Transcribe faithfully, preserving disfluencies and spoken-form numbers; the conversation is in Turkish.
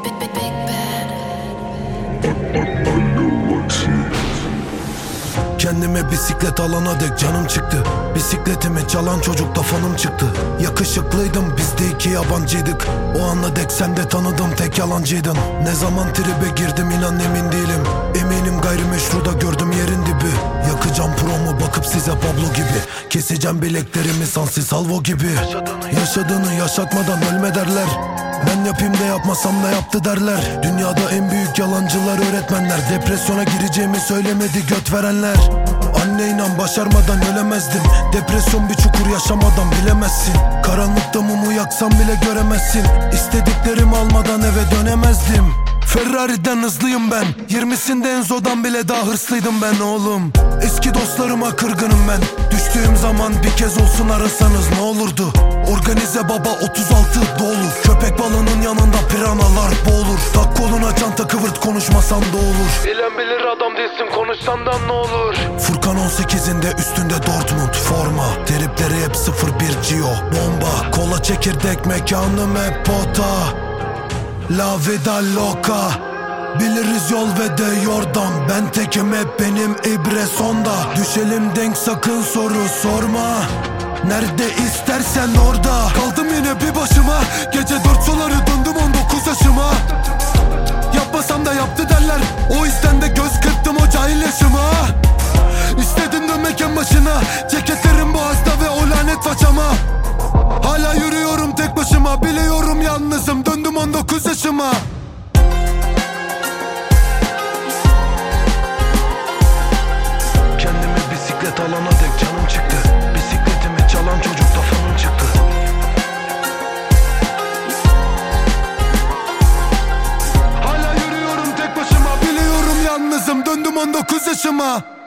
Kendime bisiklet alana dek canım çıktı. Bisikletimi çalan çocukta fanım çıktı. Yakışıklıydım, biz de iki yabancıydık. O ana dek sen de tanıdım, tek yalancıydın. Ne zaman tribe girdim inan emin değilim. Eminim gayrimeşruda gördüm yerin dibi. Yakacağım promu bakıp size Pablo gibi. Keseceğim bileklerimi Sansi Salvo gibi. Yaşadığını yaşatmadan ölme derler. Ben yapayım da yapmasam da yaptı derler. Dünyada en büyük yalancılar öğretmenler. Depresyona gireceğimi söylemedi göt verenler. Anne inan başarmadan ölemezdim. Depresyon bir çukur, yaşamadan bilemezsin. Karanlıkta mumu yaksam bile göremezsin. İstediklerimi almadan eve dönemezdim. Ferrari'den hızlıyım ben. Yirmisinde Enzo'dan bile daha hırslıydım ben oğlum. Eski dostlarıma kırgınım ben. Düştüğüm zaman bir kez olsun arasanız ne olurdu? Organize baba otuz altı dolu. Köpek balığının yanında piranalar boğulur. Tak koluna çanta kıvırt, konuşmasan da olur. Bilen bilir adam değilsin, konuşsan da ne olur? Furkan on sekizinde üstünde Dortmund forma. Tripleri hep sıfır bir Gio bomba. Kola çekirdek mekanım hep pota. La vida loca. Biliriz yol ve de yordam. Ben tekim hep benim ibre sonda. Düşelim denk sakın soru sorma. Nerede istersen orada. Kaldım yine bir başıma. Gece dört suları döndüm on dokuz yaşıma. Yapmasam da yaptı derler. O yüzden de göz kırptım o cahil yaşıma. İstedim dönmek en başına. Ceketlerim boğazda ve o lanet façama. Hala yürüyorum tek başıma. Biliyorum yalnızım, döndüm on dokuz yaşıma. Kendime bisiklet alana dek canım çıktı. Bisikletimi çalan çocukta fanım çıktı. Hala yürüyorum tek başıma. Biliyorum yalnızım, döndüm on dokuz yaşıma.